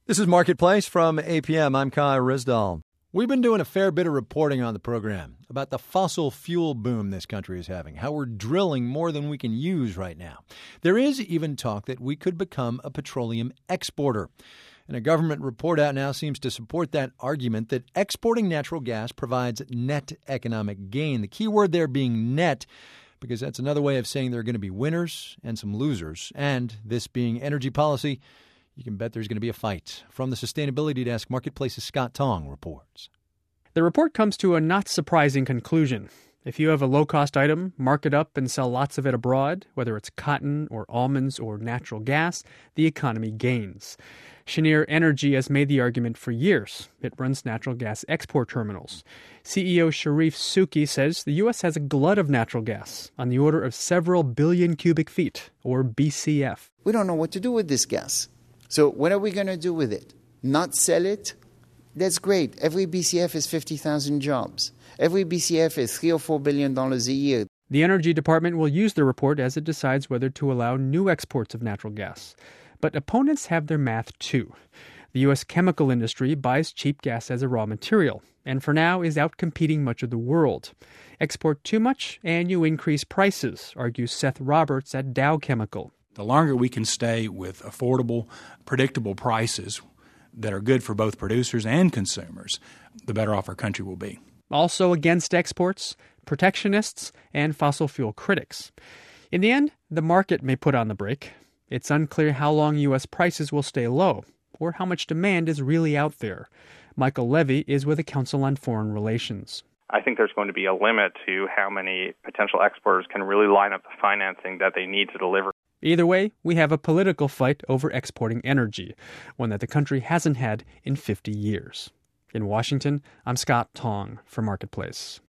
This is Marketplace from APM. I'm Kai Rizdal. We've been doing a fair bit of reporting on the program about the fossil fuel boom this country is having, how we're drilling more than we can use right now. There is even talk that we could become a petroleum exporter. And a government report out now seems to support that argument that exporting natural gas provides net economic gain. The key word there being net, because that's another way of saying there are going to be winners and some losers. And this being energy policy, you can bet there's going to be a fight. From the Sustainability Desk, Marketplace's Scott Tong reports. The report comes to a not surprising conclusion. If you have a low-cost item, mark it up and sell lots of it abroad, whether it's cotton or almonds or natural gas, the economy gains. Cheniere Energy has made the argument for years. It runs natural gas export terminals. CEO Sharif Souki says the U.S. has a glut of natural gas on the order of several billion cubic feet, or BCF. We don't know what to do with this gas. So what are we going to do with it? Not sell it? That's great. Every BCF is 50,000 jobs. Every BCF is $3 or $4 billion a year. The Energy Department will use the report as it decides whether to allow new exports of natural gas. But opponents have their math too. The U.S. chemical industry buys cheap gas as a raw material, and for now is outcompeting much of the world. Export too much and you increase prices, argues Seth Roberts at Dow Chemical. The longer we can stay with affordable, predictable prices that are good for both producers and consumers, the better off our country will be. Also against exports, protectionists, and fossil fuel critics. In the end, the market may put on the brake. It's unclear how long U.S. prices will stay low, or how much demand is really out there. Michael Levy is with the Council on Foreign Relations. I think there's going to be a limit to how many potential exporters can really line up the financing that they need to deliver. Either way, we have a political fight over exporting energy, one that the country hasn't had in 50 years. In Washington, I'm Scott Tong for Marketplace.